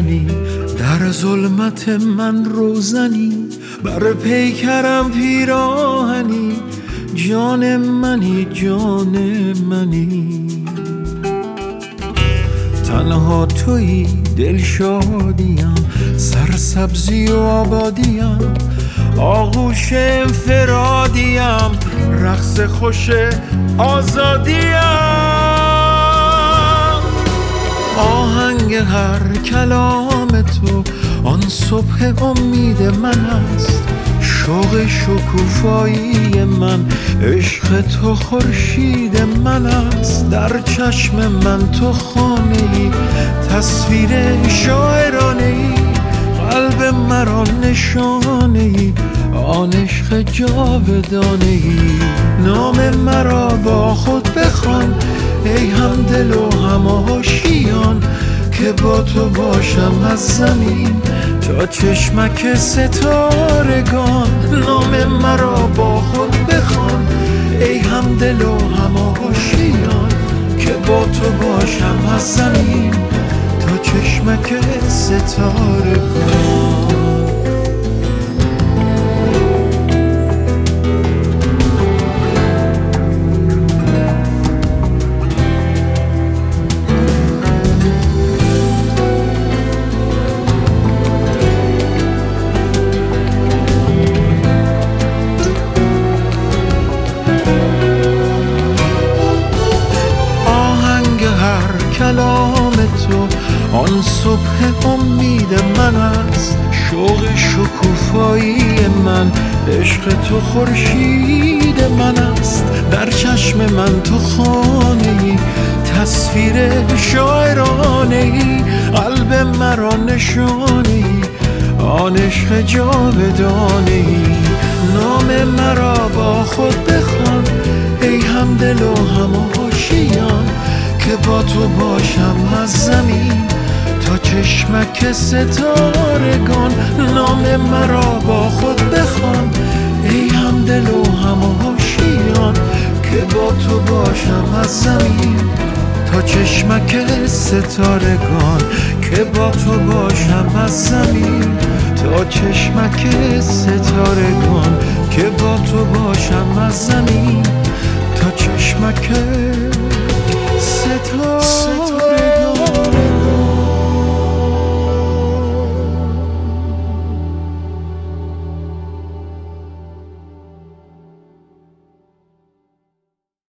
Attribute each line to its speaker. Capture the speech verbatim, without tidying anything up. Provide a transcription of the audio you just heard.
Speaker 1: روشنی، در ظلمت من روزنی، بر پیکرم پیراهنی، جان منی جان منی. تنها تویی دلشادیم، سرسبزی و آبادیم، آغوش انفرادیم، رقص خوش آزادیم. آهنگ هر کلام تو آن صبح امید من است، شوق شکوفایی من، عشق تو خورشید من است. در چشم من تو خانه‌ای، تصویر شاعرانه‌ای، قلب مرا نشانه‌ای، آن عشق جاودانه‌ای. نام مرا با خود بخوان ای هم دل و هم آشیان، که با تو باشم از زمین تا چشمک ستارگان. نام مرا با خود بخوان ای هم دل و هم آشیان، که با تو باشم از زمین تا چشمک ستارگان. کلام تو آن صبح امید من است، شوق شکوفایی من، عشق تو خورشید من است. در چشم من تو خانه‌ای، تصویر شاعرانه‌ای، قلب مرا نشانه‌ای، آن عشق جاودانه‌ای. نام مرا با خود بخوان ای هم دل و هم آشیان، که با تو باشم از زمین تا چشمک ستارگان. نام مرا با خود بخوان ای هم دل و هم آشیان، که با تو باشم از زمین تا چشمک ستارگان. که با تو باشم از زمین تا چشمک ستارگان، که با تو باشم از زمین تا چشمک ستاره.